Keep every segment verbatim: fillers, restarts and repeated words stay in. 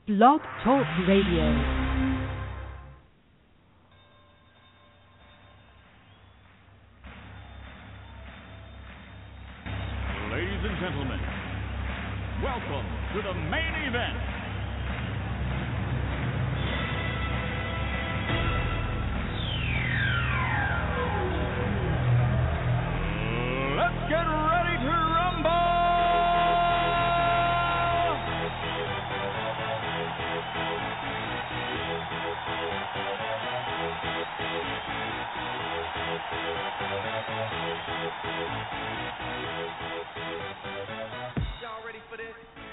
Blog Talk Radio. Ladies and gentlemen, welcome to the main event. Let's get ready to rumble! Y'all ready for this?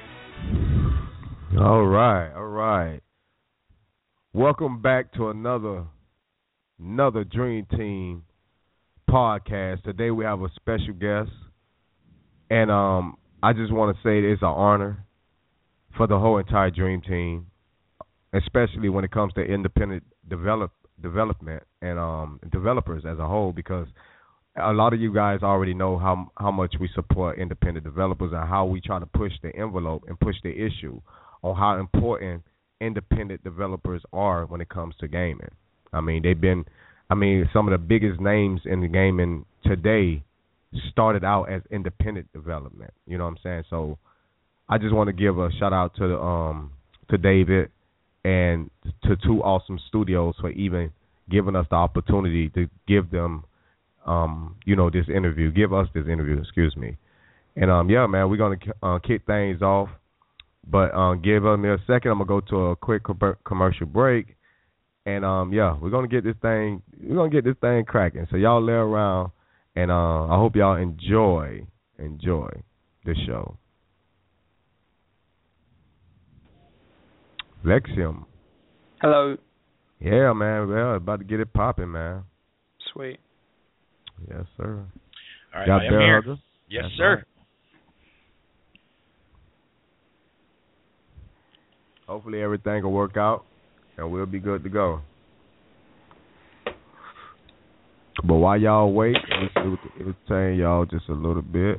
All right, all right. Welcome back to another another Dream Team podcast. Today we have a special guest, and um, I just want to say it's an honor for the whole entire Dream Team, especially when it comes to independent develop development and um developers as a whole, because a lot of you guys already know how how much we support independent developers and how we try to push the envelope and push the issue on how important independent developers are when it comes to gaming. I mean, they've been, I mean, some of the biggest names in the gaming today started out as independent development. You know what I'm saying? So I just want to give a shout out to the, um to David and to Two Awesome Studios for even giving us the opportunity to give them, um, you know, this interview, give us this interview, excuse me. And, um, yeah, man, we're going to uh, kick things off. But um, give me a second. I'm going to go to a quick com- commercial break. And, um, yeah, we're going to get this thing, we're going to get this thing cracking. So y'all lay around, and uh, I hope y'all enjoy, enjoy the show. Lexium. Hello. Yeah, man. Well, about to get it popping, man. Sweet. Yes, sir. All right, Got I am Bear here. Hugger? Yes, That's sir. right. Hopefully everything will work out, and we'll be good to go. But while y'all wait, let's see what the- entertain y'all just a little bit.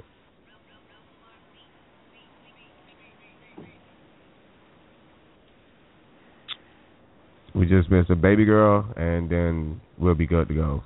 We just missed a baby girl, and then we'll be good to go.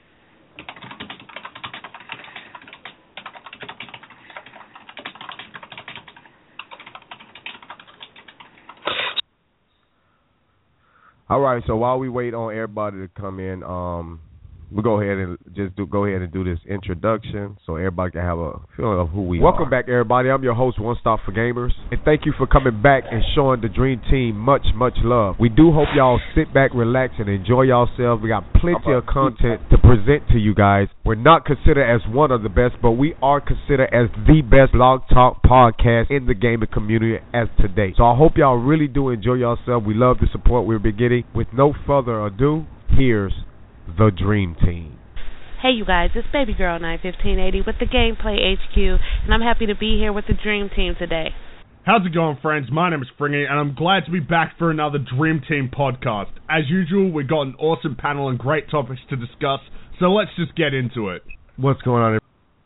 All right, so while we wait on everybody to come in, um, we'll go ahead and just do, go ahead and do this introduction so everybody can have a feeling of who we are. Welcome back, everybody. I'm your host, One Stop for Gamers, and thank you for coming back and showing the Dream Team much, much love. We do hope y'all sit back, relax, and enjoy yourselves. We got plenty of content to present to you guys. We're not considered as one of the best, but we are considered as the best blog talk podcast in the gaming community as today. So I hope y'all really do enjoy yourselves. We love the support we've been getting. With no further ado, here's the Dream Team. Hey you guys, it's Baby Girl nine fifteen eighty with the Gameplay H Q, and I'm happy to be here with the Dream Team today. How's it going, friends? My name is Fringy, and I'm glad to be back for another Dream Team podcast. As usual, we've got an awesome panel and great topics to discuss, so let's just get into it. What's going on?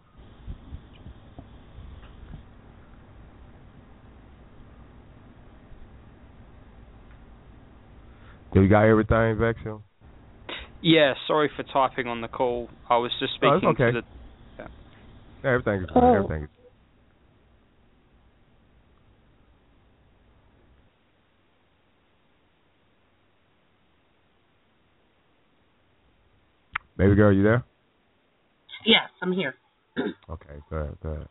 Do you got everything, Vexio? Yeah, sorry for typing on the call. I was just speaking oh, it's okay. to the... Yeah. Yeah, everything is good. Oh. Everything is Baby girl, you there? Yes, I'm here. Okay, good, good.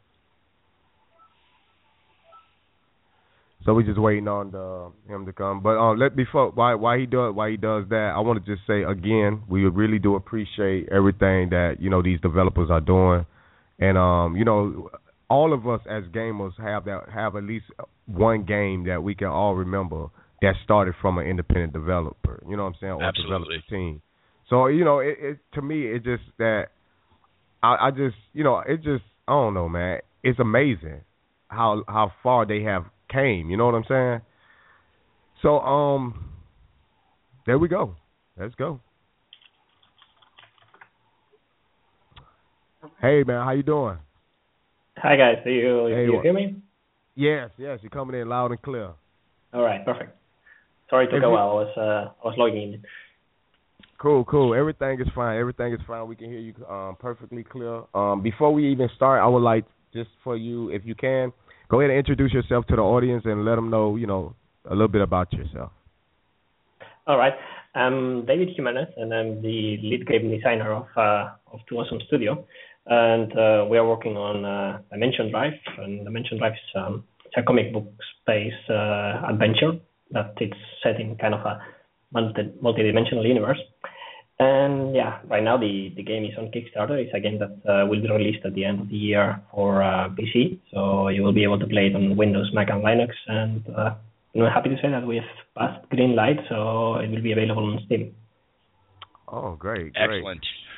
So we just waiting on the, him to come. But uh, let before why why he does why he does that, I want to just say again, we really do appreciate everything that, you know, these developers are doing, and um you know, all of us as gamers have that have at least one game that we can all remember that started from an independent developer. You know what I'm saying? Or Absolutely. developer team. So you know, it, it to me it just that I, I just you know it just I don't know, man. It's amazing how how far they have came, you know what I'm saying? So, um, there we go. Let's go. Hey, man, how you doing? Hi, guys. Do you, Hey, you what? hear me? Yes, yes, you're coming in loud and clear. All right, perfect. Sorry to If go you- while I was uh, I was logging in. Cool, cool. Everything is fine. Everything is fine. We can hear you um, perfectly clear. Um, before we even start, I would like just for you, if you can, go ahead and introduce yourself to the audience and let them know, you know, a little bit about yourself. All right, I'm David Jimenez, and I'm the lead game designer of uh, of Two Awesome Studio, and uh, we are working on uh, Dimension Drive, and Dimension Drive is um, it's a comic book space uh, adventure that it's set in kind of a multi multi-dimensional universe. And yeah, right now the, the game is on Kickstarter. It's a game that uh, will be released at the end of the year for uh, P C, so you will be able to play it on Windows, Mac, and Linux. And uh, I'm happy to say that we have passed green light, so it will be available on Steam. Oh, great, great. Excellent.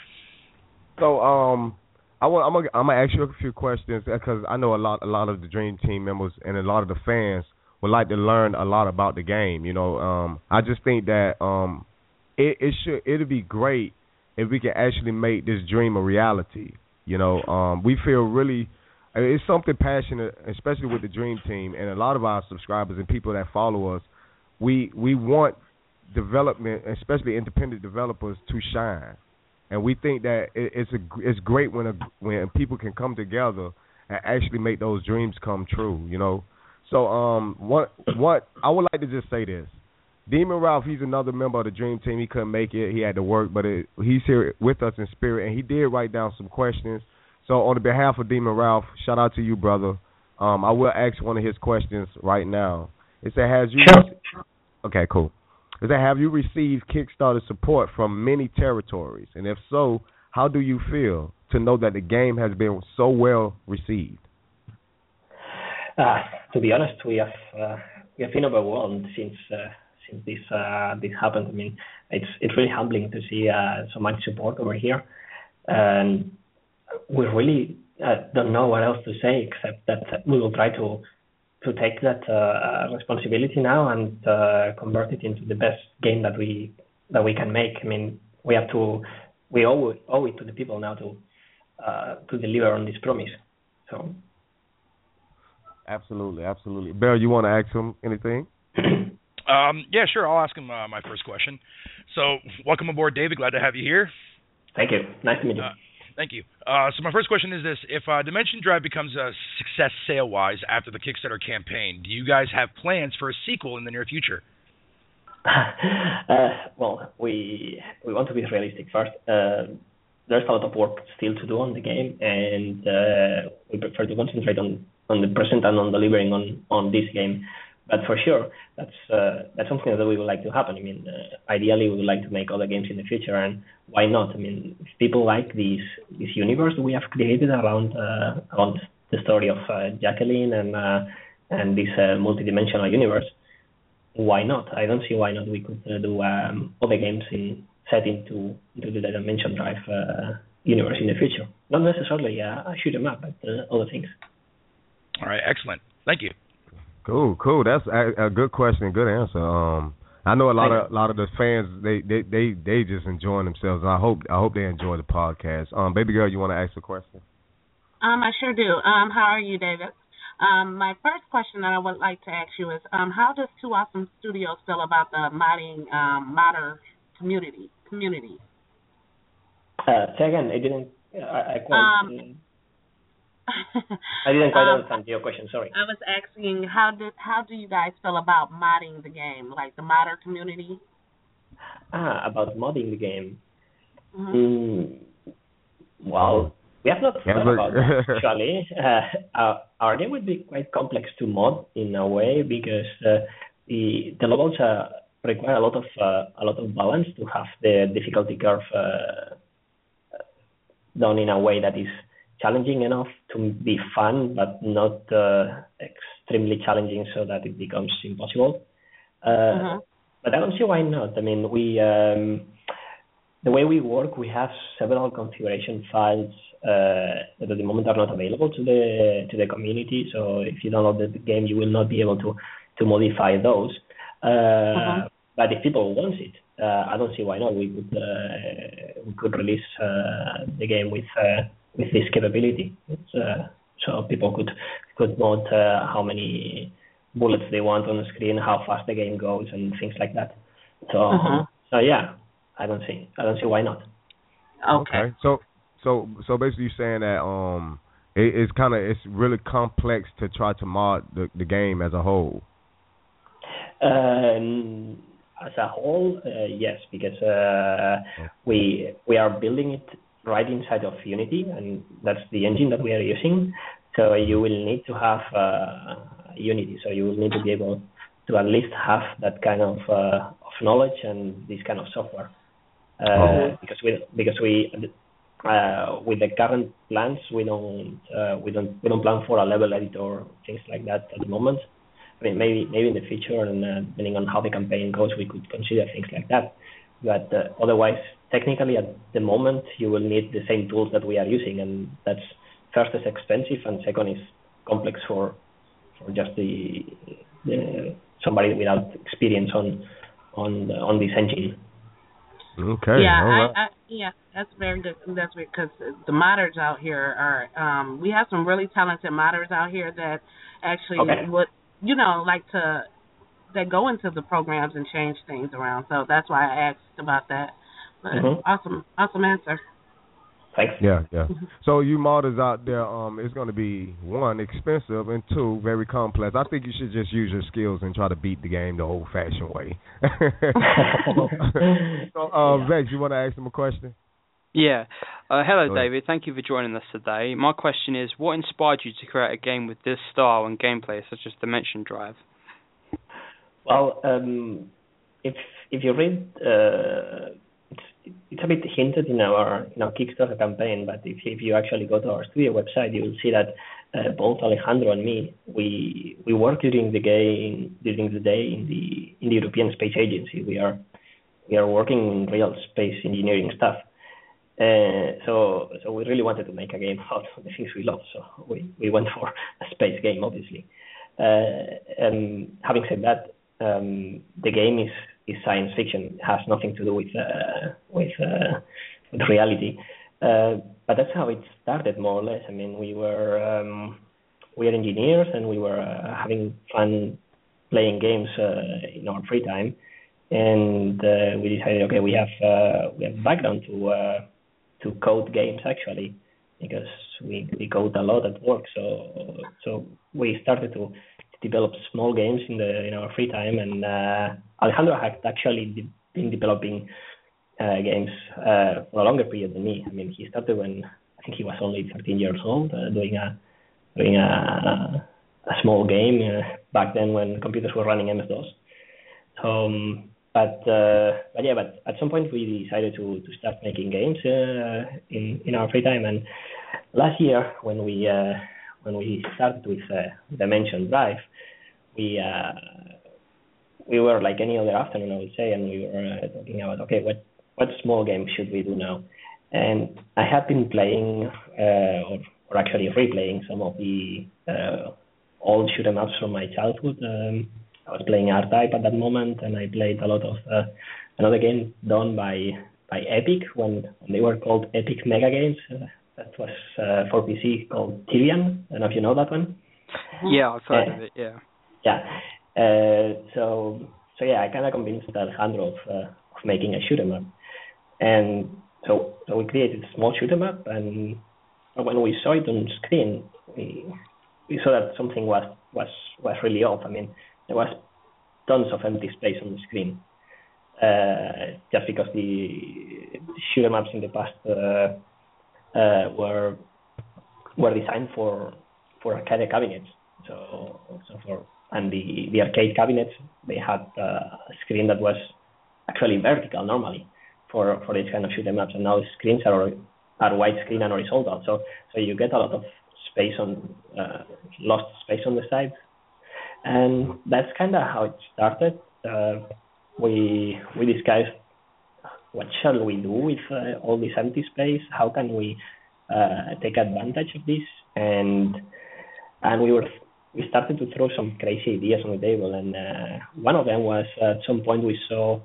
So, um, I want, I'm gonna, I'm gonna ask you a few questions because I know a lot, a lot of the Dream Team members and a lot of the fans would like to learn a lot about the game. You know, um, I just think that um. It, it should it'd be great if we can actually make this dream a reality. You know, um, we feel really it's something passionate, especially with the Dream Team and a lot of our subscribers and people that follow us. We we want development, especially independent developers, to shine, and we think that it, it's a it's great when a, when people can come together and actually make those dreams come true. You know, so um, what what I would like to just say this. Demon Ralph, he's another member of the Dream Team. He couldn't make it. He had to work, but it, he's here with us in spirit, and he did write down some questions. So on the behalf of Demon Ralph, shout out to you, brother. Um, I will ask one of his questions right now. It said, has you... Sure. Okay, cool. It said, have you received Kickstarter support from many territories? And if so, how do you feel to know that the game has been so well received? Uh, to be honest, we have uh, we have been overwhelmed since... Uh, Since this uh, this happened, I mean, it's it's really humbling to see uh, so much support over here, and we really uh, don't know what else to say except that we will try to to take that uh, responsibility now and uh, convert it into the best game that we that we can make. I mean, we have to we owe it, owe it to the people now to uh, to deliver on this promise. So, absolutely, absolutely. Bear, you want to ask him anything? Um, yeah, sure. I'll ask him uh, my first question. So, welcome aboard, David. Glad to have you here. Thank you. Nice to meet you. Uh, thank you. Uh, so, my first question is this: if uh, Dimension Drive becomes a success sale-wise after the Kickstarter campaign, do you guys have plans for a sequel in the near future? uh, well, we we want to be realistic first. Uh, there's a lot of work still to do on the game, and uh, we prefer to concentrate on, on the present and on delivering on, on this game. But for sure, that's uh, that's something that we would like to happen. I mean, uh, ideally, we would like to make other games in the future, and why not? I mean, if people like this this universe that we have created around uh, around the story of uh, Jacqueline and uh, and this uh, multidimensional universe, why not? I don't see why not we could uh, do um, other games in set into into the Dimension Drive uh, universe in the future. Not necessarily uh, a shoot 'em up, but uh, other things. All right, excellent. Thank you. Cool, cool. That's a, a good question, good answer. Um, I know a lot of a lot of the fans they, they, they, they just enjoying themselves. And I hope I hope they enjoy the podcast. Um, baby girl, you want to ask a question? Um, I sure do. Um, how are you, David? Um, my first question that I would like to ask you is, um, how does Two Awesome Studios feel about the modding um, modder community community? Uh, say again. I didn't. I, I quite. Um, I didn't quite um, understand your question. Sorry. I was asking how do how do you guys feel about modding the game, like the modder community? Ah, about modding the game. Mm-hmm. Mm, well, we have not thought Yeah, about that actually. Uh, our, our game would be quite complex to mod in a way because uh, the the levels uh, require a lot of uh, a lot of balance to have the difficulty curve uh, done in a way that is challenging enough to be fun, but not uh, extremely challenging so that it becomes impossible. Uh, mm-hmm. But I don't see why not. I mean, we um, the way we work, we have several configuration files uh, that at the moment are not available to the to the community. So if you download the game, you will not be able to to modify those. Uh, mm-hmm. But if people want it, uh, I don't see why not. We could uh, we could release uh, the game with. Uh, with this capability, it's, uh, so people could could mod uh, how many bullets they want on the screen, how fast the game goes, and things like that. So, uh-huh. so yeah, I don't see, I don't see why not. Okay. okay. So, so, so basically, you're saying that um, it, it's kind of it's really complex to try to mod the, the game as a whole. Um, as a whole, uh, yes, because uh, we we are building it right inside of Unity, and that's the engine that we are using. So you will need to have uh, Unity. So you will need to be able to at least have that kind of uh, of knowledge and this kind of software. Uh, oh. Because we because we uh, with the current plans we don't uh, we don't we don't plan for a level editor or things like that at the moment. I mean, maybe maybe in the future, and uh, depending on how the campaign goes, we could consider things like that. But uh, otherwise, technically, at the moment, you will need the same tools that we are using, and that's first is expensive, and second is complex for for just the, the somebody without experience on on on this engine. Okay. Yeah, all right. I, I, yeah, that's very good. That's because the modders out here are. Um, we have some really talented modders out here that actually Okay. would. You know, like to that go into the programs and change things around. So that's why I asked about that. But Mm-hmm. awesome, awesome answer. Thanks. Yeah, yeah. So you modders out there, um, it's going to be one expensive and two very complex. I think you should just use your skills and try to beat the game the old-fashioned way. so, uh, Yeah. Vex, you want to ask him a question? Yeah. Uh, hello, Go ahead. David. Thank you for joining us today. My question is, what inspired you to create a game with this style and gameplay, such as Dimension Drive? Well, um, if if you read, uh, it's it's a bit hinted in our in our Kickstarter campaign, but if if you actually go to our studio website, you will see that uh, both Alejandro and me we we work during the game during the day in the in the European Space Agency. We are we are working in real space engineering stuff. Uh, so so we really wanted to make a game out of the things we love. So we, we went for a space game, obviously. Uh, and having said that, um, the game is, is science fiction. It has nothing to do with uh, with uh, with reality. Uh, but that's how it started, more or less. I mean, we were um, we are engineers, and we were uh, having fun playing games uh, in our free time. And uh, we decided, okay, we have uh, we have background to. Uh, to code games actually, because we, we code a lot at work. So so we started to develop small games in the in our free time, and uh, Alejandro had actually de- been developing uh, games uh, for a longer period than me. I mean, he started when I think he was only thirteen years old, uh, doing a doing a a small game uh, back then when computers were running M S DOS. Um, But, uh, but yeah, but at some point we decided to, to start making games uh, in in our free time. And last year, when we uh, when we started with uh, Dimension Drive, we uh, we were like any other afternoon, I would say, and we were uh, talking about, okay, what what small game should we do now? And I had been playing, uh, or, or actually replaying some of the uh, old shoot 'em ups from my childhood. Um, I was playing R-Type at that moment, and I played a lot of uh, another game done by by Epic when, when they were called Epic Mega Games. Uh, that was uh, for P C called Tyrian. I don't know if you know that one. Yeah, I've heard uh, of it. Yeah. Yeah. Uh, so so yeah, I kind of convinced Alejandro of uh, of making a shoot 'em up, and so so we created a small shoot 'em up, and when we saw it on screen, we we saw that something was was was really off. I mean, there was tons of empty space on the screen, uh, just because the shoot 'em ups in the past uh, uh, were were designed for for arcade cabinets. So, so for and the, the arcade cabinets, they had uh, a screen that was actually vertical normally for for this kind of shoot 'em ups, and now the screens are are widescreen and horizontal. So so you get a lot of space on uh, lost space on the sides. And that's kind of how it started. Uh, we we discussed what shall we do with uh, all this empty space. How can we uh, take advantage of this? And and we were we started to throw some crazy ideas on the table. And uh, one of them was uh, at some point we saw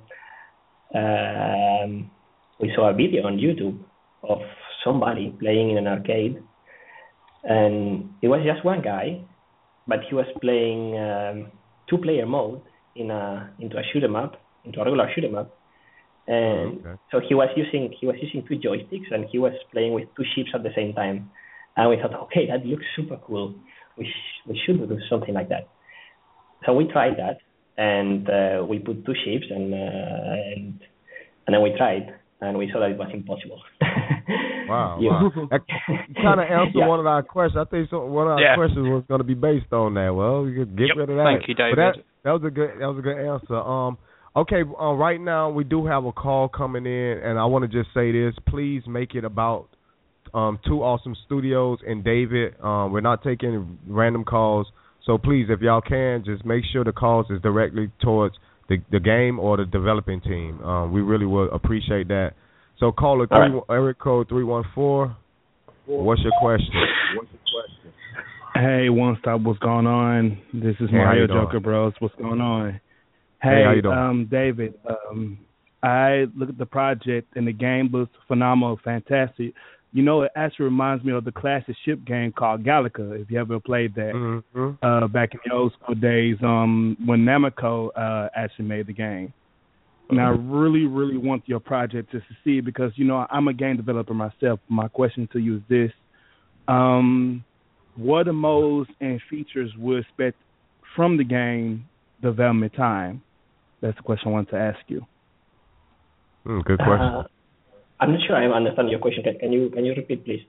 um, we saw a video on YouTube of somebody playing in an arcade, and it was just one guy. But he was playing um, two-player mode in a into a shoot 'em up, into a regular shoot 'em up. And okay. so he was using he was using two joysticks, and he was playing with two ships at the same time. And we thought, okay, that looks super cool. We sh- we should do something like that. So we tried that, and uh, we put two ships, and, uh, and and then we tried, and we saw that it was impossible. Wow, wow. That kind of answered yeah. one of our questions. I think so, one of our yeah. questions was going to be based on that. Well, you could get yep. rid of that. Thank you, David. That, that was a good that was a good answer. Um, okay, uh, right now we do have a call coming in, and I want to just say this: please make it about um, Two Awesome Studios and David. Um, we're not taking random calls, so please, if y'all can, just make sure the calls is directly towards the the game or the developing team. Um, we really would appreciate that. So caller three, right. area code three one four. What's your question? What's your question? Hey, One Stop, what's going on? This is hey, Mario Joker Bros. What's going on? Hey, hey how you doing? um, David. Um, I look at the project and the game looks phenomenal, fantastic. You know, it actually reminds me of the classic ship game called Galaga. If you ever played that mm-hmm. uh, back in the old school days, um, when Namco uh, actually made the game. And I really, really want your project to succeed because, you know, I'm a game developer myself. My question to you is this. Um, what are modes and features we expect from the game development time? That's the question I wanted to ask you. Mm, good question. Uh, I'm not sure I understand your question. Can, can you can you repeat, please?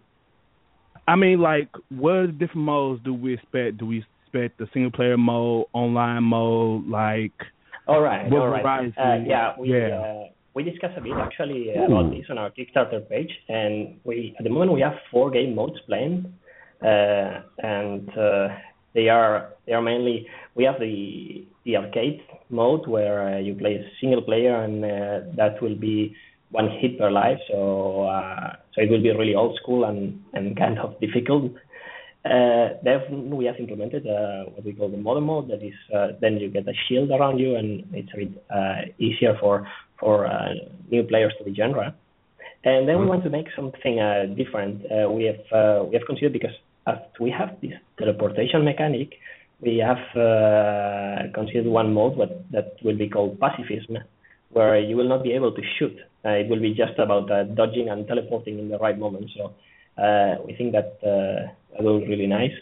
I mean, like, what different modes do we expect? Do we expect the single-player mode, online mode, like... All right, what all right. Uh, yeah, we yeah. Uh, we discussed a bit actually uh, about this on our Kickstarter page, and we at the moment we have four game modes playing, uh, and uh, they are they are mainly we have the the arcade mode where uh, you play a single player, and uh, that will be one hit per life, so uh, so it will be really old school and, and kind of difficult. Uh, then we have implemented uh, what we call the modern mode. That is, uh, then you get a shield around you, and it's a bit uh, easier for for uh, new players to regenerate. And then we want to make something uh, different. Uh, we have uh, we have considered because as we have this teleportation mechanic, we have uh, considered one mode what, that will be called pacifism, where you will not be able to shoot. Uh, it will be just about uh, dodging and teleporting in the right moment. So. Uh, we think that uh, that will be really nice.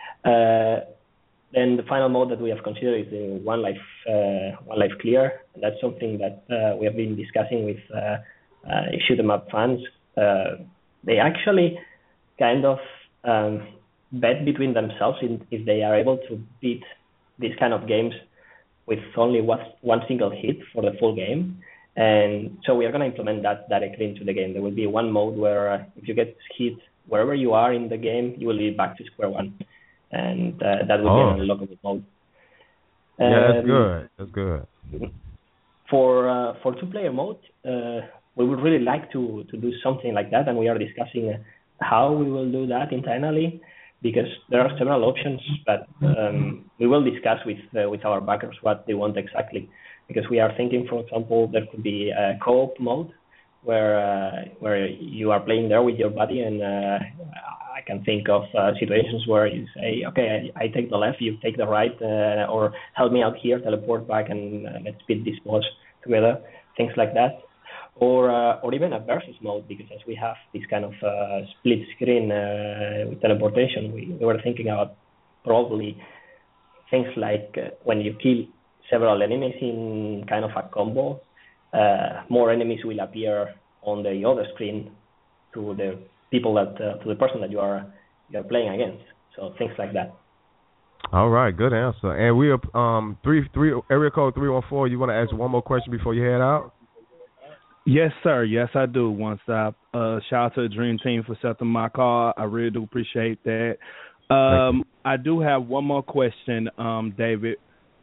Uh, then the final mode that we have considered is the one life, uh, one life clear. That's something that uh, we have been discussing with uh, uh, shoot 'em up fans. Uh, they actually kind of um, bet between themselves in, if they are able to beat these kind of games with only one, one single hit for the full game. And so we are going to implement that directly into the game. There will be one mode where uh, if you get hit wherever you are in the game, you will be back to square one. And uh, that will oh. be an unlockable mode. Yeah, um, that's good. That's good. For uh, for two-player mode, uh, we would really like to, to do something like that, and we are discussing how we will do that internally, because there are several options, but um, we will discuss with uh, with our backers what they want exactly. Because we are thinking, for example, there could be a co-op mode where uh, where you are playing there with your buddy, and uh, I can think of uh, situations where you say, okay, I, I take the left, you take the right, uh, or help me out here, teleport back, and uh, let's beat this boss together, things like that. Or uh, or even a versus mode, because as we have this kind of uh, split screen uh, with teleportation, we, we were thinking about probably things like uh, when you kill several enemies in kind of a combo, uh, more enemies will appear on the other screen to the people that uh, to the person that you are you are playing against. So things like that. All right, good answer. And we are um three three area code three one four. You want to ask one more question before you head out? Yes, sir. Yes, I do. One stop. Uh, shout out to the Dream Team for accepting my call. I really do appreciate that. Um, I do have one more question, um, David.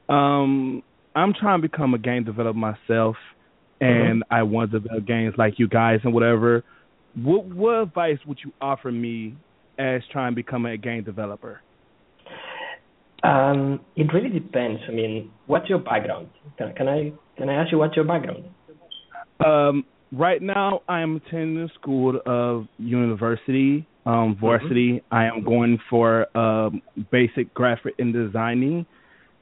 Um, I'm trying to become a game developer myself, and mm-hmm. I want to develop games like you guys and whatever. What, what advice would you offer me as trying to become a game developer? Um, it really depends. I mean, what's your background? Can, can I can I ask you what's your background? Um, right now, I am attending the school of university, um, varsity. Mm-hmm. I am going for um, basic graphic and designing.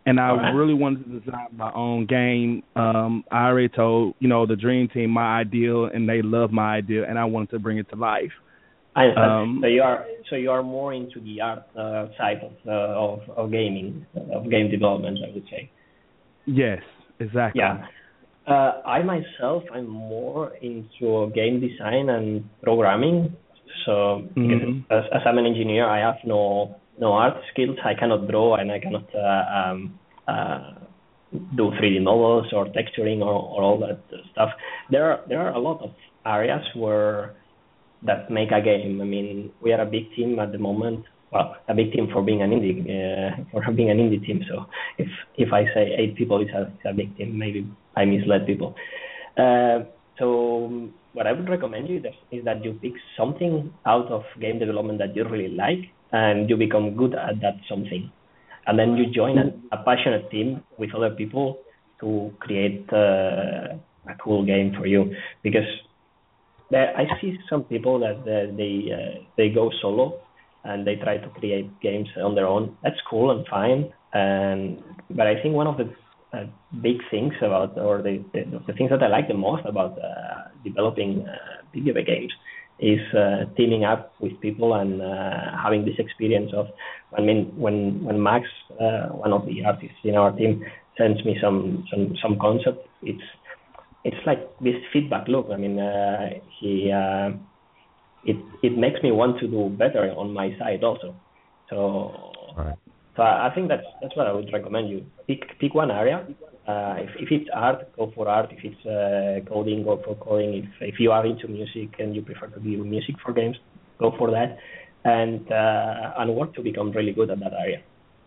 and I right. really wanted to design my own game. Um, I already told you know the Dream Team my ideal, and they love my idea, and I wanted to bring it to life. I understand. Um, so you are so you are more into the art uh, side of, uh, of of gaming, of game development, I would say. Yes, exactly. Yeah. Uh, I myself, I'm more into game design and programming. So Mm-hmm. as, as I'm an engineer, I have no no art skills. I cannot draw and I cannot uh, um, uh, do three D models or texturing or, or all that stuff. There are there are a lot of areas where that make a game. I mean, we are a big team at the moment. Well, a big team for being an indie uh, for being an indie team. So if if I say eight people, it's a, it's a big team. Maybe I misled people. Uh, so what I would recommend you is that you pick something out of game development that you really like, and you become good at that something, and then you join a, a passionate team with other people to create uh, a cool game for you. Because there, I see some people that uh, they uh, they go solo and they try to create games on their own. That's cool and fine, and but I think one of the uh, big things about, or the, the the things that I like the most about uh, developing uh, video games is uh, teaming up with people and uh, having this experience of, I mean, when when Max, uh, one of the artists in our team, sends me some some some concept, it's it's like this feedback loop. I mean, uh, he. Uh, It it makes me want to do better on my side also. So right. so I think that's that's what I would recommend you. Pick pick one area. Uh, if if it's art, go for art. If it's uh, coding, go for coding. If if you are into music and you prefer to do music for games, go for that. And uh, and work to become really good at that area.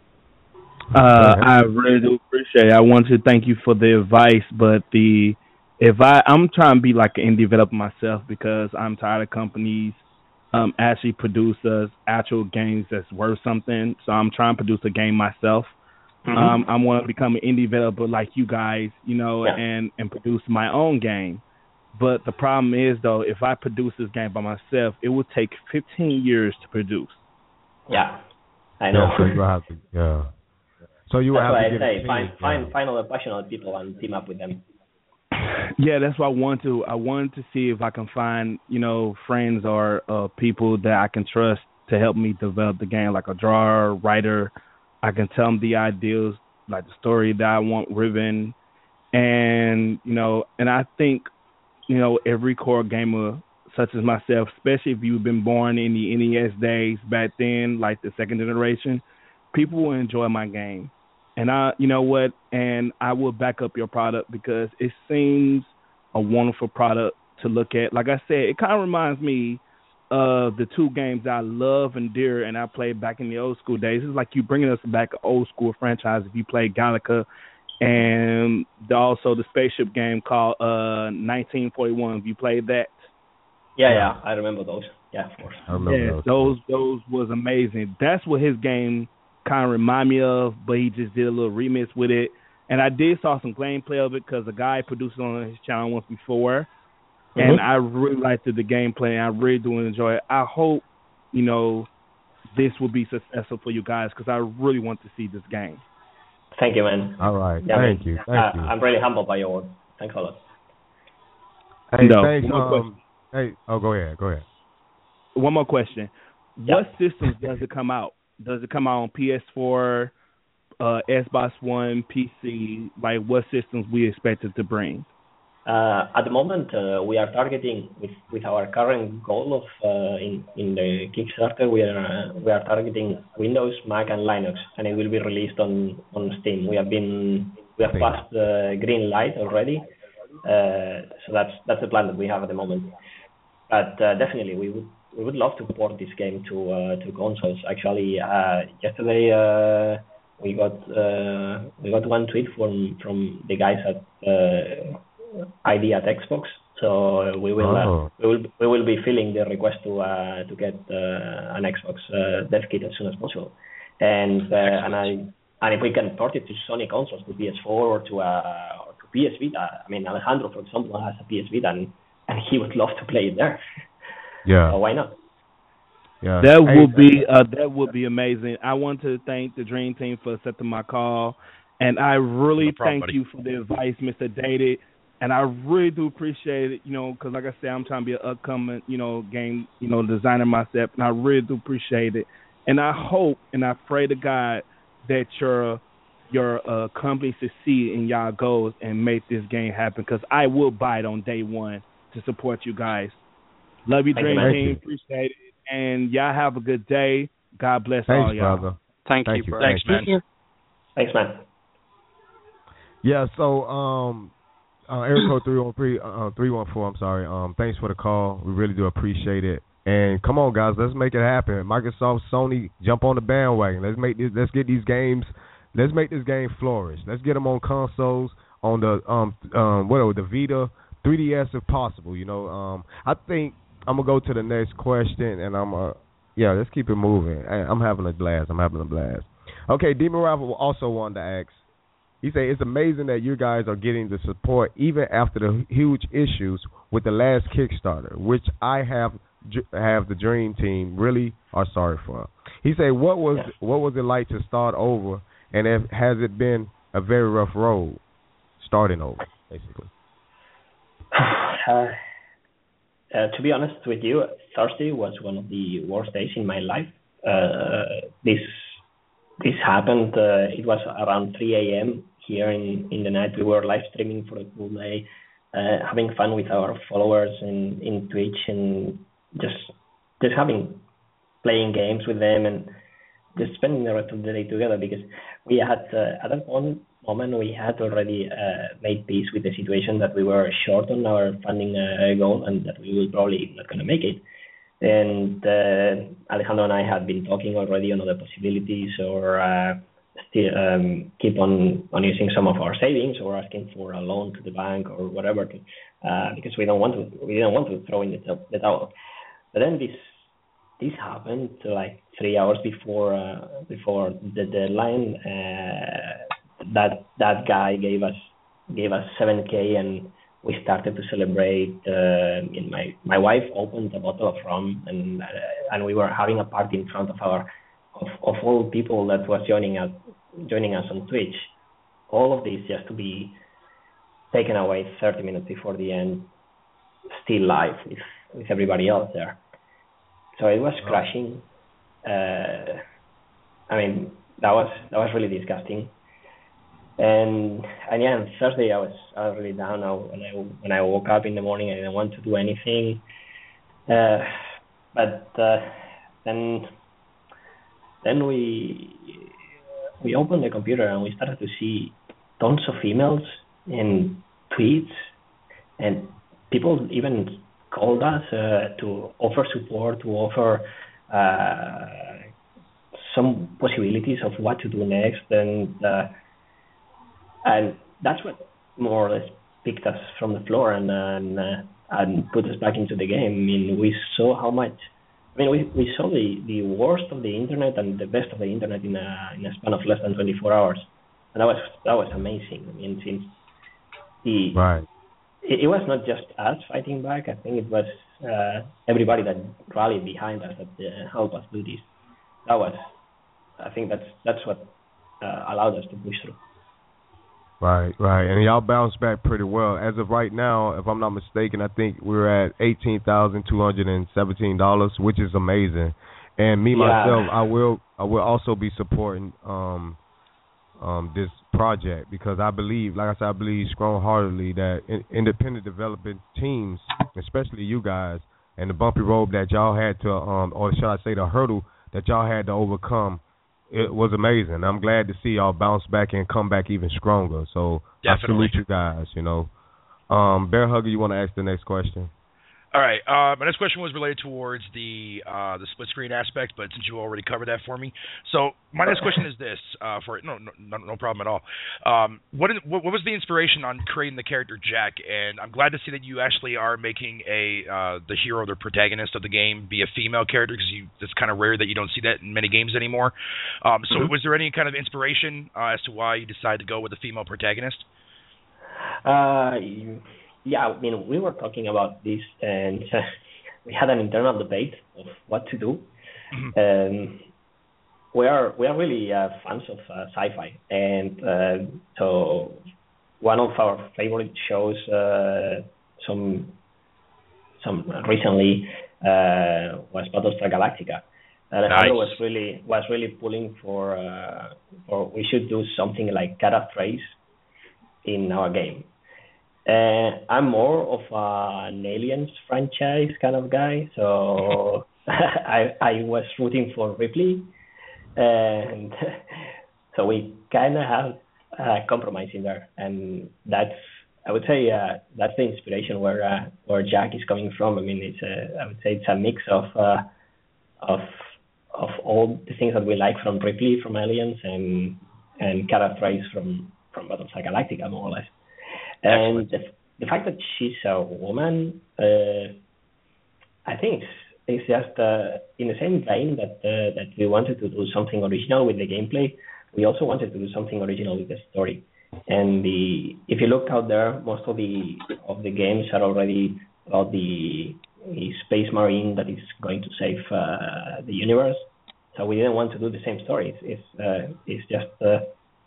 Uh, I really do appreciate it. I want to thank you for the advice, but the if I I'm trying to be like an indie developer myself, because I'm tired of companies um actually produce us actual games that's worth something. So I'm trying to produce a game myself. Mm-hmm. Um, I want to become an indie developer like you guys, you know, Yeah. and and produce my own game. But the problem is, though, if I produce this game by myself, it would take fifteen years to produce. Yeah, I know. Yeah, so you have to, yeah. So you would That's have why to I get say a team, find yeah. find find other passionate people and team up with them. Yeah, that's what I want to. I wanted to see if I can find, you know, friends or uh, people that I can trust to help me develop the game, like a drawer, writer. I can tell them the ideas, like the story that I want written, and you know, and I think, you know, every core gamer, such as myself, especially if you've been born in the N E S days back then, like the second generation, people will enjoy my game. And I, you know what, and I will back up your product because it seems a wonderful product to look at. Like I said, it kind of reminds me of the two games I love and dear and I played back in the old school days. It's like you bringing us back an old school franchise if you played Galaga, and the, also the spaceship game called uh, nineteen forty-one. If you played that. Yeah, yeah, I remember those. Yeah, of course. I remember Yeah, those. those those was amazing. That's what his game kind of remind me of, but he just did a little remix with it. And I did saw some gameplay of it because a guy produced it on his channel once before, mm-hmm. and I really liked the gameplay. And I really do enjoy it. I hope, you know, this will be successful for you guys because I really want to see this game. Thank you, man. All right, yeah, thank man. you, thank uh, you. I'm really humbled by your work. Thanks a lot. Hey, no, thanks. one more Um, hey, oh, go ahead, go ahead. One more question. Yeah. What systems does it come out? Does it come out on P S four, uh, Xbox One, P C? Like, what systems we expect it to bring? Uh, at the moment, uh, we are targeting with, with our current goal of uh, in in the Kickstarter. We are uh, we are targeting Windows, Mac, and Linux, and it will be released on, on Steam. We have been we have passed the green light already, uh, so that's that's the plan that we have at the moment. But uh, definitely, we would. We would love to port this game to uh, to consoles. Actually, uh, yesterday uh, we got uh, we got one tweet from from the guys at uh, I D at Xbox. So we will oh. uh, we will we will be filling the request to uh, to get uh, an Xbox uh, dev kit as soon as possible. And uh, and I and if we can port it to Sony consoles, to P S four or to uh, or to P S Vita. I mean, Alejandro, for example, has a P S Vita, and, and he would love to play it there. Yeah. So why not? Yeah. That hey, would be uh, that would be amazing. I want to thank the Dream Team for accepting my call, And I really No problem, thank buddy. you for the advice, Mister Dated. And I really do appreciate it, you know, because like I said, I'm trying to be an upcoming, you know, game, you know, designer myself, and I really do appreciate it. And I hope and I pray to God that your your uh, company succeed in y'all goals and make this game happen, because I will buy it on day one to support you guys. Love you, Thank Dream you, Team. you. Appreciate it. And y'all have a good day. God bless Thanks, all y'all. brother. Thank, Thank you, you. bro. Thanks, man. Thank you. Thanks, man. Yeah, so um, uh, area code three one three, uh, three one four, I'm sorry. Um, thanks for the call. We really do appreciate it. And come on, guys, let's make it happen. Microsoft, Sony, jump on the bandwagon. Let's make this. Let's get these games. Let's make this game flourish. Let's get them on consoles, on the um um what the Vita, three D S if possible. You know, um, I think I'm gonna go to the next question, and I'm uh yeah, let's keep it moving. I, I'm having a blast. I'm having a blast. Okay, Demon Rival also wanted to ask. He said it's amazing that you guys are getting the support even after the huge issues with the last Kickstarter, which I have have the Dream Team really are sorry for. He said, what was Yeah. what was it like to start over, and if, has it been a very rough road starting over, basically? Uh, uh, to be honest with you, Thursday was one of the worst days in my life. Uh, this this happened. Uh, it was around three a.m. here in, in the night. We were live streaming for a full day, uh, having fun with our followers in, in Twitch, and just just having playing games with them and just spending the rest of the day together, because we had uh, at that one moment we had already uh, made peace with the situation that we were short on our funding uh, goal and that we were probably not going to make it. And uh, Alejandro and I had been talking already on other possibilities, or uh, still um, keep on, on using some of our savings, or asking for a loan to the bank or whatever, to, uh, because we don't want to we didn't want to throw in the, t- the towel. But then this this happened like three hours before uh, before the deadline. Uh, that that guy gave us gave us seven K, and we started to celebrate. Uh, and my my wife opened a bottle of rum, and uh, and we were having a party in front of our of, of all people that was joining us joining us on Twitch. All of this just to be taken away thirty minutes before the end, still live with, with everybody else there. So it was crashing. Uh, I mean, that was that was really disgusting. And and yeah, on Thursday I was I was really down. I, when I when I woke up in the morning, I didn't want to do anything. Uh, but uh, then then we we opened the computer and we started to see tons of emails and tweets, and people even called us uh, to offer support, to offer uh, some possibilities of what to do next, and uh, and that's what more or less picked us from the floor and and, uh, and put us back into the game. I mean, we saw how much. I mean, we we saw the, the worst of the internet and the best of the internet in a in a span of less than twenty-four hours, and that was that was amazing. I mean, since the Right. it, it was not just us fighting back. I think it was uh, everybody that rallied behind us that uh, helped us do this. That was, I think that's that's what uh, allowed us to push through. Right, right. And y'all bounced back pretty well. As of right now, if I'm not mistaken, I think we're at eighteen thousand two hundred seventeen dollars, which is amazing. And me, Yeah. myself, I will I will also be supporting um, um, this project, because I believe, like I said, I believe strong-heartedly that in, independent development teams, especially you guys, and the bumpy road that y'all had to, um, or should I say the hurdle that y'all had to overcome, it was amazing. I'm glad to see y'all bounce back and come back even stronger. So Definitely. I salute you guys, you know. Um, Bear Hugger, you want to ask the next question? All right. Uh, my next question was related towards the uh, the split screen aspect, but since you already covered that for me, so my next question is this: uh, for no, no no problem at all. Um, what, is, what what was the inspiration on creating the character Jack? And I'm glad to see that you actually are making a uh, the hero, the protagonist of the game, be a female character, because you it's kind of rare that you don't see that in many games anymore. Um, so Mm-hmm. was there any kind of inspiration uh, as to why you decided to go with a female protagonist? Uh, yeah, I mean, we were talking about this, and uh, we had an internal debate of what to do. Mhm. Um, we are we are really uh, fans of uh, sci-fi, and uh, so one of our favorite shows, uh, some some recently uh, was Battlestar Galactica. And Alejandro Nice. was really was really pulling for uh, for we should do something like Cara Trace in our game. Uh, I'm more of a, an Aliens franchise kind of guy, so I I was rooting for Ripley, and so we kind of have a compromise in there, and that's I would say uh, that's the inspiration where uh, where Jack is coming from. I mean, it's a I would say it's a mix of uh, of of all the things that we like from Ripley from Aliens and and Cara Trace from from Battlestar Galactica, more or less. And the, the fact that she's a woman, uh, I think it's, it's just uh, in the same vein that uh, that we wanted to do something original with the gameplay. We also wanted to do something original with the story. And the if you look out there, most of the of the games are already about the the space marine that is going to save uh, the universe. So we didn't want to do the same story. It's it's, uh, it's just uh, uh,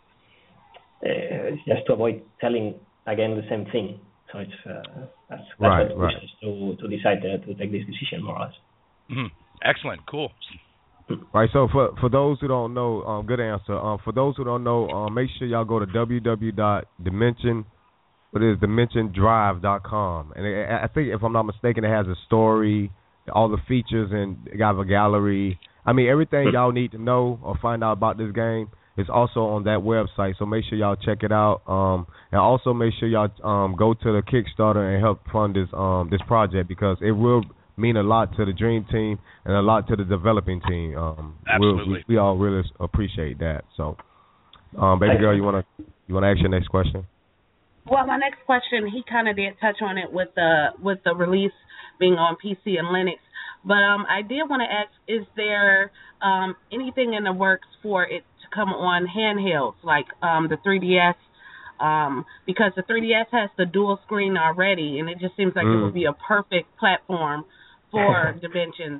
it's just to avoid telling again the same thing. So it's uh, that's, that's Right, what right. pushed us to to decide to, to take this decision, more or less. Mm-hmm. Excellent. Cool. Right. So for for those who don't know, um, good answer. Um, for those who don't know, um, make sure y'all go to w w w dot dimension. What is dimension drive dot com, and it, I think if I'm not mistaken, it has a story, all the features, and it got a gallery. I mean, everything y'all need to know or find out about this game is also on that website. So make sure y'all check it out. Um, and also make sure y'all um go to the Kickstarter and help fund this um this project, because it will mean a lot to the Dream Team and a lot to the developing team. Um, Absolutely. we'll, we we all really appreciate that. So, um, baby girl, you wanna you wanna ask your next question? Well, my next question, he kind of did touch on it with the with the release being on P C and Linux, but um, I did want to ask: is there um, anything in the works for it to come on handhelds like um, the three D S? Um, because the three D S has the dual screen already, and it just seems like Mm. it would be a perfect platform for Dimensions.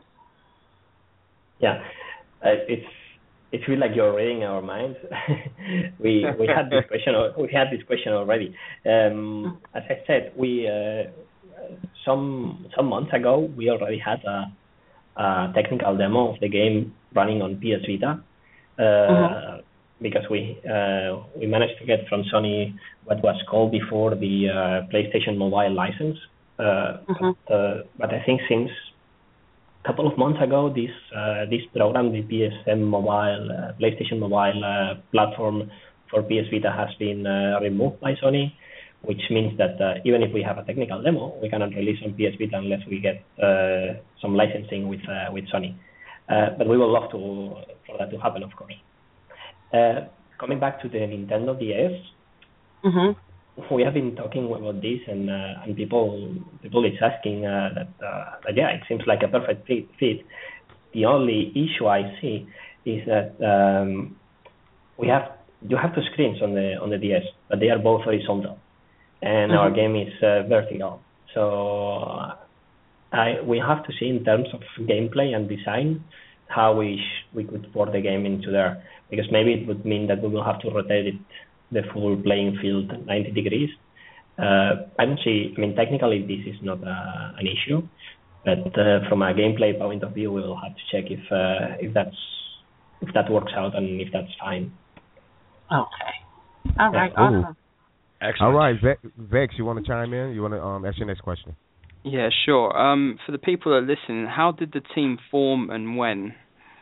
Yeah, uh, it's it feels like you're reading our minds. we we had this question al- we had this question already. Um, as I said, we uh, some some months ago we already had a, a technical demo of the game running on P S Vita, uh, Mhm. because we uh, we managed to get from Sony what was called before the uh, PlayStation Mobile license. Uh, Mhm. but, uh, but I think since couple of months ago, this uh, this program, the P S M Mobile, uh, PlayStation Mobile uh, platform for P S Vita, has been uh, removed by Sony, which means that uh, even if we have a technical demo, we cannot release on P S Vita unless we get uh, some licensing with uh, with Sony. Uh, but we would love to for that to happen, of course. Uh, coming back to the Nintendo D S. Mm-hmm. We have been talking about this, and uh, and people people is asking uh, that, uh, that yeah, it seems like a perfect fit. fit. The only issue I see is that um, we have you have two screens on the on the D S, but they are both horizontal, and Mhm. our game is uh, vertical. So uh, I we have to see in terms of gameplay and design how we sh- we could port the game into there, because maybe it would mean that we will have to rotate it the full playing field ninety degrees. Uh, I don't see, I mean, technically this is not uh, an issue, but uh, from a gameplay point of view, we will have to check if uh, if that's if that works out and if that's fine. Okay. All right. Ooh. Awesome. Excellent. All right, Vex, Vex you want to chime in? You want to um, ask your next question? Yeah, sure. Um, for the people that are listening, how did the team form and when?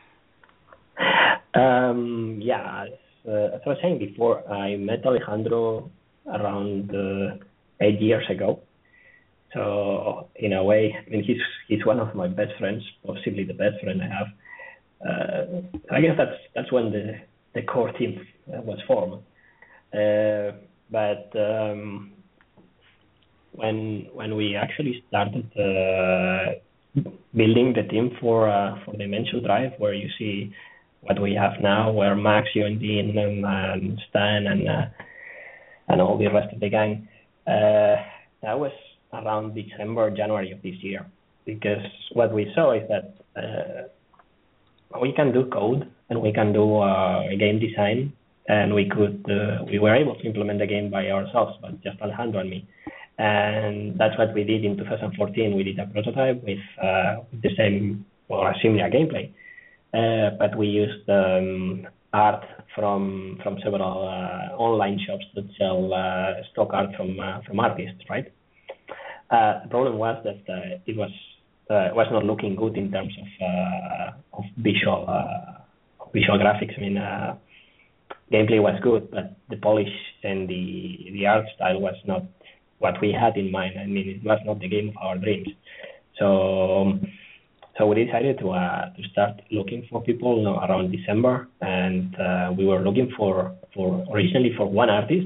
Um, yeah, as, uh, as I was saying before, I met Alejandro around uh, eight years ago. So in a way, I mean, he's he's one of my best friends, possibly the best friend I have. Uh, I guess that's that's when the the core team uh, was formed. Uh, but um, when when we actually started uh, building the team for uh, for Dimension Drive, where you see what we have now, where Max, you and Dean, and, and Stan, and uh, and all the rest of the gang, uh, that was around December, January of this year. Because what we saw is that uh, we can do code, and we can do uh, game design, and we could uh, we were able to implement the game by ourselves, but just Alejandro and me. And that's what we did in two thousand fourteen. We did a prototype with, uh, with the same or a similar gameplay, uh, but we used um, art from from several uh, online shops that sell uh, stock art from uh, from artists, right? Uh, the problem was that uh, it was uh, was not looking good in terms of uh, of visual uh, visual graphics. I mean, uh, gameplay was good, but the polish and the the art style was not what we had in mind. I mean, it was not the game of our dreams. So um, so we decided to uh, to start looking for people around December, and uh, we were looking for for originally for one artist,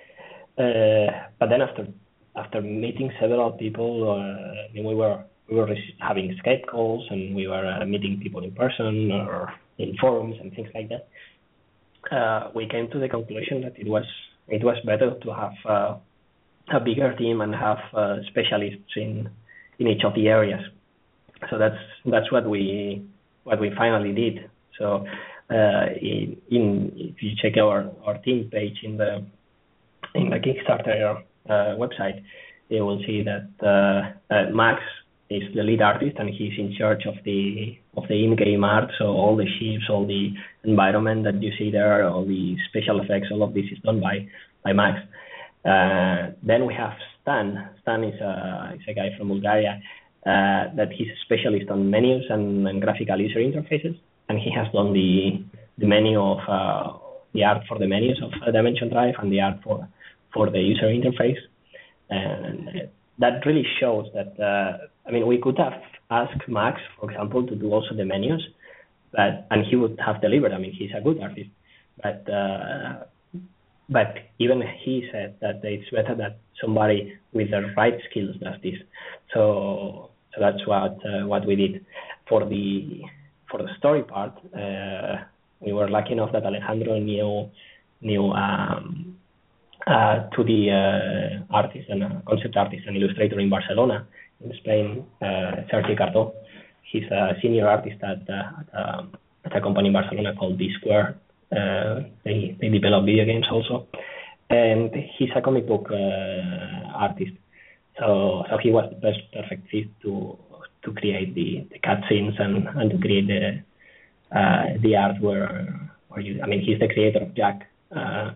uh, but then after. After meeting several people, uh, I mean, we were we were having Skype calls, and we were uh, meeting people in person or in forums and things like that. Uh, we came to the conclusion that it was it was better to have uh, a bigger team and have uh, specialists in in each of the areas. So that's that's what we what we finally did. So uh, in, in if you check our, our team page in the in the Kickstarter Uh, website, you will see that uh, uh, Max is the lead artist, and he's in charge of the of the in-game art. So all the ships, all the environment that you see there, all the special effects, all of this is done by by Max. Uh, then we have Stan. Stan is a is a guy from Bulgaria uh, that he's a specialist on menus and, and graphical user interfaces, and he has done the the menu of uh, the art for the menus of uh, Dimension Drive and the art for for the user interface. And that really shows that, uh, I mean, we could have asked Max, for example, to do also the menus, but and he would have delivered. I mean, he's a good artist, but uh, but even he said that it's better that somebody with the right skills does this. So so that's what uh, what we did. For the for the story part, uh, we were lucky enough that Alejandro knew knew um, Uh, to the uh, artist and uh, concept artist and illustrator in Barcelona, in Spain, uh, Sergi Cardó. He's a senior artist at, uh, at, um, at a company in Barcelona called D Square. Uh, they they develop video games also, and he's a comic book uh, artist. So so he was the best perfect fit to to create the, the cutscenes and, and to create the uh, the art where where you. I mean, he's the creator of Jack. Uh,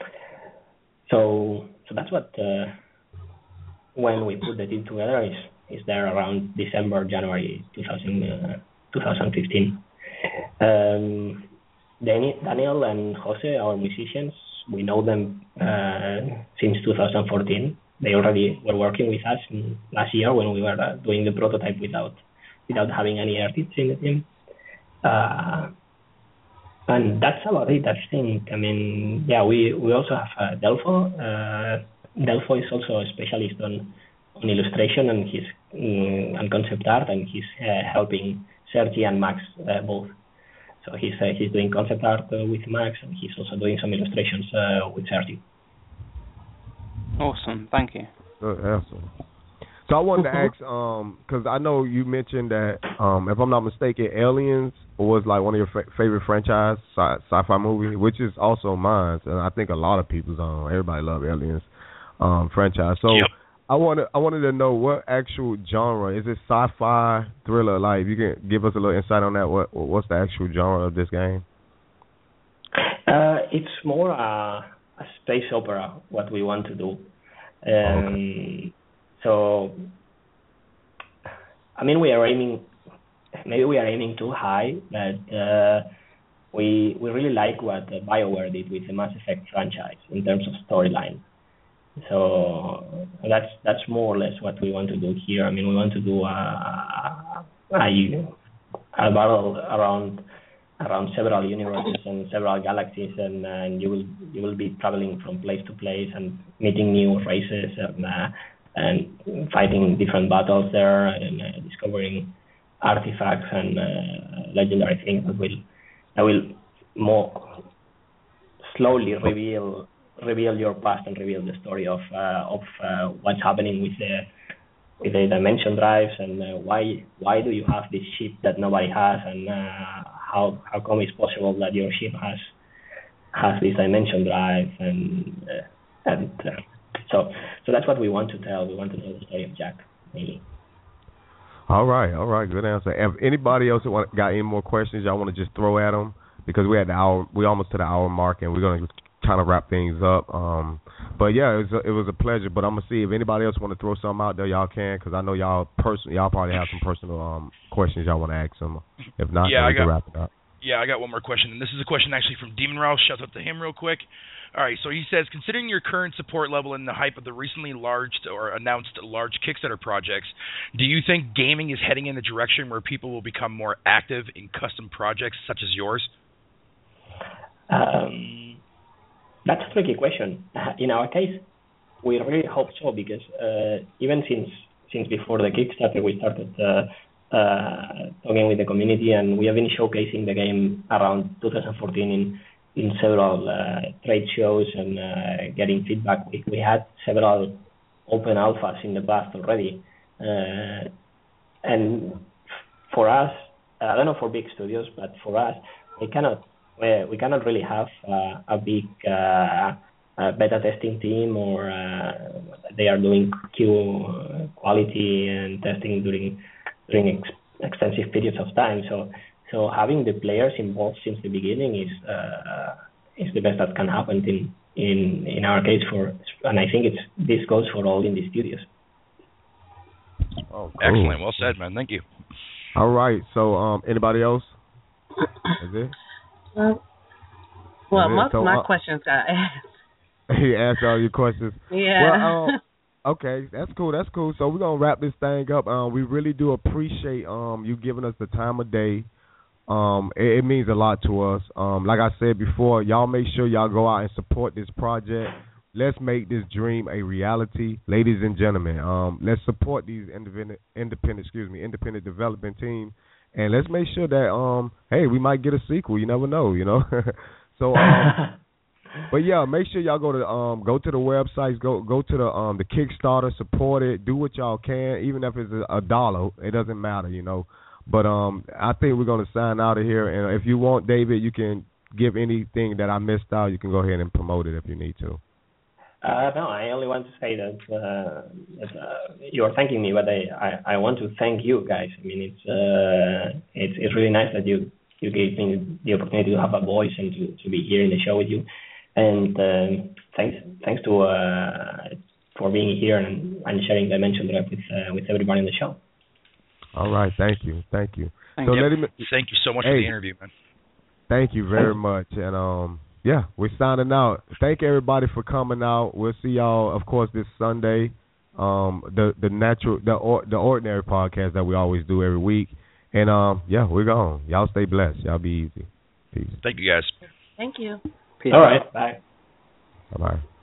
So, so that's what uh, when we put the team together is is there around December, January two thousand, uh, twenty fifteen. Um, Danny, Daniel and Jose, our musicians, we know them uh, since two thousand fourteen. They already were working with us in, last year when we were uh, doing the prototype without without having any artists in the team. Uh, And that's about it, I think. I mean, yeah, we, we also have uh, Delfo. Uh, Delfo is also a specialist on, on illustration and his um, and concept art, and he's uh, helping Sergi and Max uh, both. So he's uh, he's doing concept art uh, with Max, and he's also doing some illustrations uh, with Sergi. Awesome, thank you. Uh, awesome. So I wanted to ask, um, because I know you mentioned that, um, if I'm not mistaken, Aliens was like one of your fa- favorite franchise sci- sci-fi movie, which is also mine, and I think a lot of people's um, everybody love Aliens um, franchise. So yep. I wanted I wanted to know what actual genre is it? Sci-fi, thriller? Like, if you can give us a little insight on that. What what's the actual genre of this game? Uh, it's more a, a space opera. What we want to do. Um, okay. So, I mean, we are aiming, maybe we are aiming too high, but uh, we we really like what uh, BioWare did with the Mass Effect franchise in terms of storyline. So that's that's more or less what we want to do here. I mean, we want to do a, a, a battle around around several universes and several galaxies, and, and you will you will be traveling from place to place and meeting new races and. Uh, and fighting different battles there and uh, discovering artifacts and uh, legendary things that will that will more slowly reveal reveal your past and reveal the story of uh, of uh, what's happening with the with the dimension drives and uh, why why do you have this ship that nobody has, and uh, how how come it's possible that your ship has has this dimension drive, and uh, and uh, so so that's what we want to tell. We want to tell the story of Jack, mainly. All right, all right, good answer. If anybody else want, got any more questions y'all want to just throw at them, because we had the hour, we almost to the hour mark, and we're gonna kind of wrap things up. Um, but yeah, it was a, it was a pleasure. But I'm gonna see if anybody else want to throw something out there, y'all can, because I know y'all person, y'all probably have some personal um questions y'all want to ask them. If not, yeah, then we I got, can wrap it up. Yeah, I got one more question, and this is a question actually from Demon Rouse. Shout out to him real quick. All right, so he says, considering your current support level and the hype of the recently large or announced large Kickstarter projects, do you think gaming is heading in the direction where people will become more active in custom projects such as yours? Um, that's a tricky question. In our case, we really hope so, because uh, even since since before the Kickstarter, we started uh, uh, talking with the community, and we have been showcasing the game around two thousand fourteen in in several uh, trade shows and uh, getting feedback. We, we had several open alphas in the past already. Uh, and for us, I don't know for big studios, but for us, we cannot we, we cannot really have uh, a big uh, uh, beta testing team, or uh, they are doing Q quality and testing during during ex- extensive periods of time. So. So having the players involved since the beginning is uh, is the best that can happen in, in in our case for, and I think it's this goes for all indie studios. Oh, cool. Excellent, well said, man. Thank you. All right, so um, anybody else? Is it? Well, well, Is it? most So, of my uh, questions got asked. He asked all your questions. Yeah. Well, um, okay, that's cool. That's cool. So we're gonna wrap this thing up. Um, we really do appreciate um you giving us the time of day. Um, it, it means a lot to us. Um, like I said before, y'all make sure y'all go out and support this project. Let's make this dream a reality, ladies and gentlemen. Um, let's support these independent, independent, excuse me, independent development teams, and let's make sure that um, hey, we might get a sequel. You never know, you know. so, um, but yeah, make sure y'all go to um, go to the websites, go go to the um, the Kickstarter, support it, do what y'all can, even if it's a, a dollar, it doesn't matter, you know. But um, I think we're going to sign out of here. And if you want, David, you can give anything that I missed out. You can go ahead and promote it if you need to. Uh, no, I only want to say that, uh, that uh, you are thanking me, but I, I, I want to thank you guys. I mean, it's uh, it's it's really nice that you, you gave me the opportunity to have a voice and to, to be here in the show with you. And um, thanks thanks to uh, for being here and, and sharing Dimension Drive with uh, with everybody in the show. All right, thank you, thank you. Thank so you. Let him, thank you so much hey, for the interview, man. Thank you very much, and um, yeah, we're signing out. Thank everybody for coming out. We'll see y'all, of course, this Sunday. Um, the the natural, the or, the ordinary podcast that we always do every week, and um, yeah, we're gone. Y'all stay blessed. Y'all be easy. Peace. Thank you, guys. Thank you. Peace. All right, bye. Bye bye.